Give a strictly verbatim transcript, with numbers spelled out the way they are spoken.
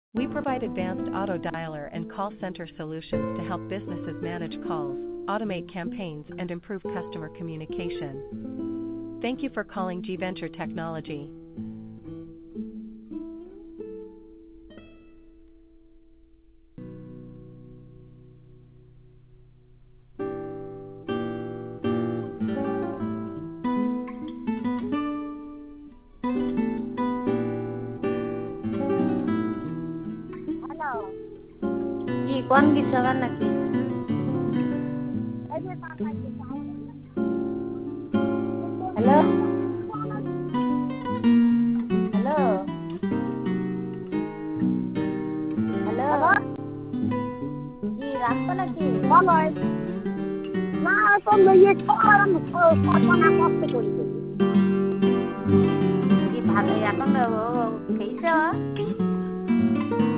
We provide advanced auto dialer and call center solutions to help businesses manage calls, automate campaigns, and improve customer communication. Thank you for calling G Venture Technology. Hello কি কোন গীতটা নাকি? এই যে তার নাকি hello hello hello hello কি রাখছো নাকি? বলো না তো লইয়ে সবার কল্পনা করতে করি